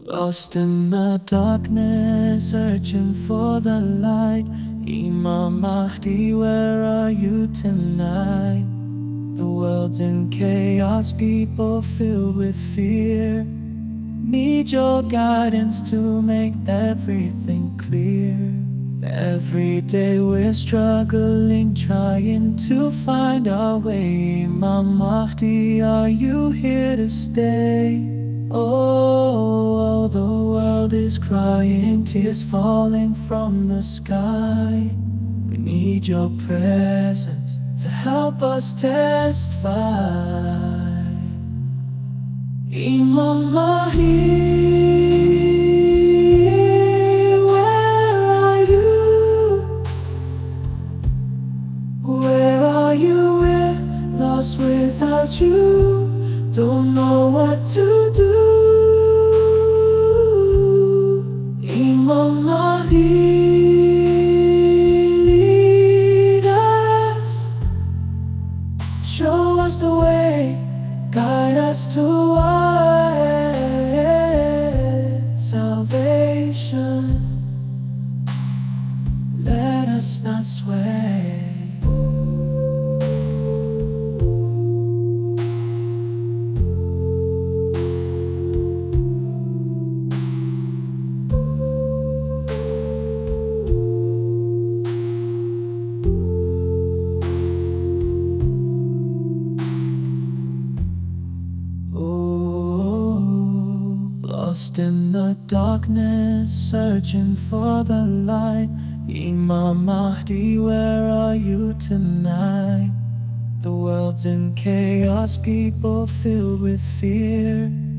Lost in the darkness, searching for the light. Imam Mahdi, where are you tonight? The world's in chaos, people filled with fear. Need your guidance to make everything clear. Every day we're struggling, trying to find our way. Imam Mahdi, are you here to stay? Oh, the world is crying, tears falling from the sky. We need your presence to help us testify. Imam Mahdi, where are you? Where are you? We're lost without you, don't know what to do. Imam Mahdi, lead us, show us the way, guide us to our salvation. Let us not sway. Lost in the darkness, searching for the light. Imam Mahdi, where are you tonight? The world's in chaos, people filled with fear.